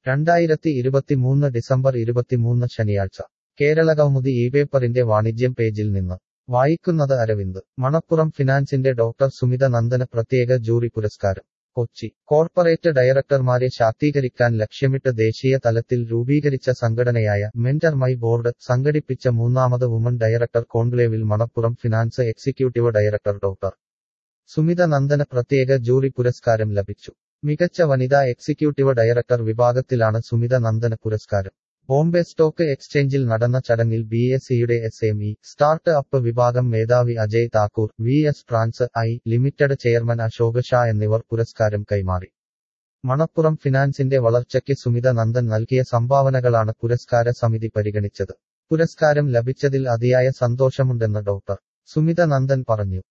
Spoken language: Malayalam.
2023 ഡിസംബർ 23 ശനിയാഴ്ച കേരളകൗമുദി ഇപേപ്പറിന്റെ വാണിജ്യം പേജിൽ നിന്ന് വായിക്കുന്നത് അരവിന്ദ്. മണപ്പുറം ഫിനാൻസിന്റെ ഡോക്ടർ സുമിത നന്ദന് പ്രത്യേക ജൂറി പുരസ്കാരം. കൊച്ചി. കോർപ്പറേറ്റ് ഡയറക്ടർമാരെ ശാക്തീകരിക്കാൻ ലക്ഷ്യമിട്ട് ദേശീയ തലത്തിൽ രൂപീകരിച്ച സംഘടനയായ മെന്റർ മൈ ബോർഡ് സംഘടിപ്പിച്ച മൂന്നാമത് വുമൺ ഡയറക്ടർ കോൺക്ലേവിൽ Manappuram finance executive director doctor Sumitha നന്ദന് പ്രത്യേക ജൂറി പുരസ്കാരം ലഭിച്ചു. മികച്ച വനിതാ എക്സിക്യൂട്ടീവ് ഡയറക്ടർ വിഭാഗത്തിലാണ് സുമിത നന്ദന് പുരസ്കാരം. ബോംബെ സ്റ്റോക്ക് എക്സ്ചേഞ്ചിൽ നടന്ന ചടങ്ങിൽ BSEയുടെ SME സ്റ്റാർട്ട് അപ്പ് വിഭാഗം മേധാവി അജയ് താക്കൂർ, VS ട്രാൻസ് ഐ ലിമിറ്റഡ് ചെയർമാൻ അശോക് ഷാ എന്നിവർ പുരസ്കാരം കൈമാറി. മണപ്പുറം ഫിനാൻസിന്റെ വളർച്ചയ്ക്ക് സുമിത നന്ദൻ നൽകിയ സംഭാവനകളാണ് പുരസ്കാര സമിതി പരിഗണിച്ചത്. പുരസ്കാരം ലഭിച്ചതിൽ അതിയായ സന്തോഷമുണ്ടെന്ന് ഡോക്ടർ സുമിത നന്ദൻ പറഞ്ഞു.